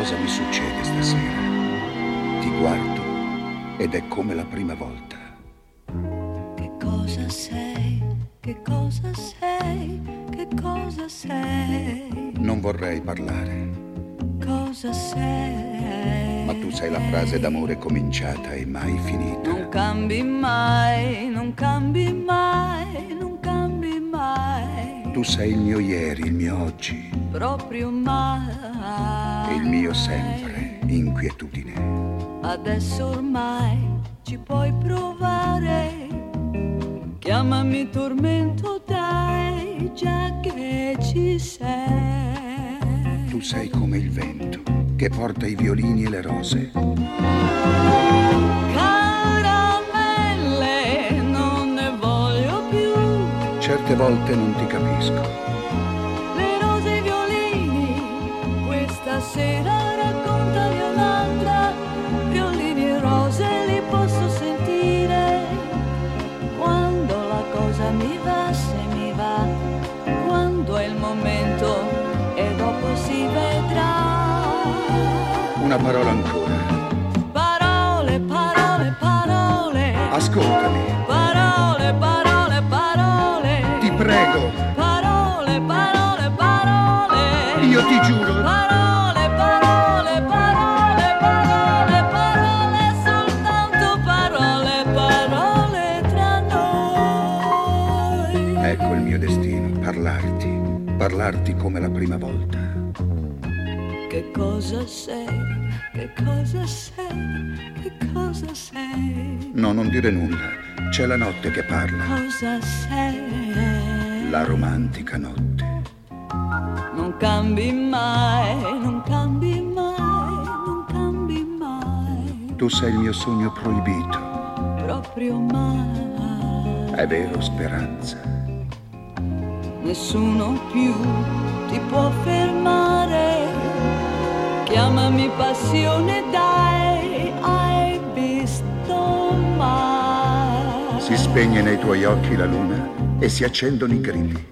cosa mi succede stasera. Ti guardo ed è come la prima volta. Che cosa sei? Che cosa sei? Che cosa sei? Non vorrei parlare. Cosa sei? Ma tu sei la frase d'amore cominciata e mai finita. Non cambi mai, non cambi mai, non cambi mai. Tu sei il mio ieri, il mio oggi. Proprio mai. E il mio sempre, inquietudine. Adesso ormai ci puoi provare. Chiamami tormento, dai, già che ci sei. Tu sei come il vento che porta i violini e le rose. Caramelle, non ne voglio più. Certe volte non ti capisco. Le rose e i violini, questa sera raccontami un'altra. Violini e rose li posso sentire. Quando la cosa mi va, se mi va. Quando è il momento e dopo si vedrà. Una parola ancora. Parole, parole, parole. Ascoltami. Parole, parole, parole. Ti prego. Parole, parole, parole. Io ti giuro. Parole, parole, parole, parole, parole, soltanto parole, parole tra noi. Ecco il mio destino, parlarti come la prima volta. Che cosa sei? Che cosa sei? Che cosa sei? No, non dire nulla, c'è la notte che parla, Cosa sei? la romantica notte. Non cambi mai, non cambi mai, non cambi mai. Tu sei il mio sogno proibito, Proprio mai. è vero, speranza. Nessuno più ti può fermare. Chiamami passione, dai, hai visto mai? Si spegne nei tuoi occhi la luna e si accendono i grilli.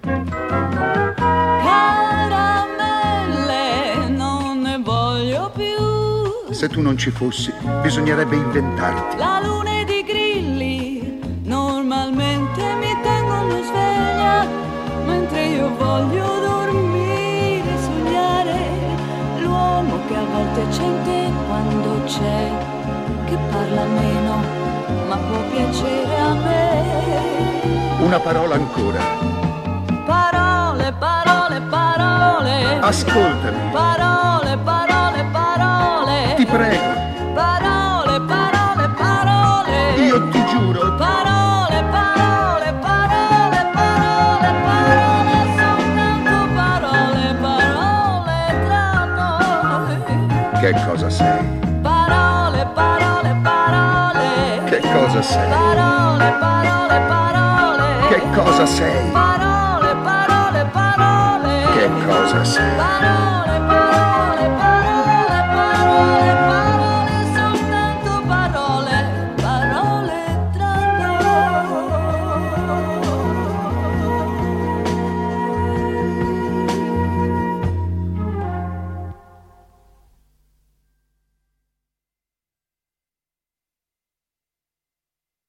Caramelle, non ne voglio più. Se tu non ci fossi, bisognerebbe inventarti. La luna ed i grilli normalmente mi tengono sveglia, mentre io voglio dormire, sognare. L'uomo che a volte c'è in te quando c'è, che parla meno, ma può piacere a me. Una parola ancora. Parole, parole, parole. Ascoltami. Parole, parole, parole. Ti prego. Parole, parole, parole. Io ti giuro. Parole, parole, parole, parole, parole, soltanto parole, parole tra noi. Che cosa sei? Parole, parole, parole. Che cosa sei? Parole, parole, parole. Che cosa sei? Parole, parole, parole. Che cosa sei? Parole,